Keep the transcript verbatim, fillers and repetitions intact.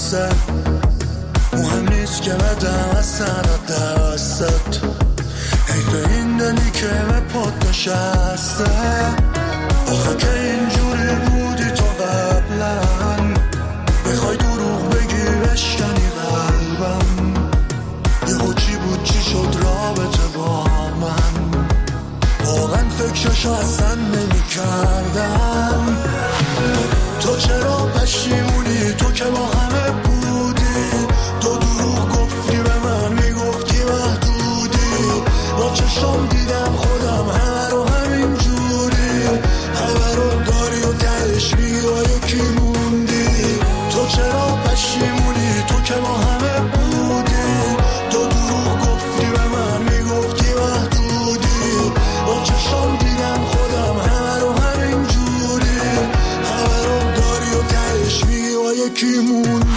دسته، مهم نیست که بدم از سنت دستت، حیف این دلی که به پات نشسته. آخه که اینجوری بودی تو قبلا، بخوای دروغ بگی بشکنی قلبم، یهو چی بود چی شد رابطه با من، واقعا فکرشو اصلا نمی کردم. تو چرا پشیمونی؟ تو که با همه بودی، تو دروغ گفتی به من، میگفتی محدودی، با چشم دیدم خودم همه رو همین جوری، همه رو داری و درش میگی با یکی موندی. تو چرا پشیمونی؟ تو که با همه بودی، تو دروغ گفتی به من، میگفتی محدودی، با چشم دیدم خودم همه رو همین جوری، همه رو داری و درش میگی با یکی موندی.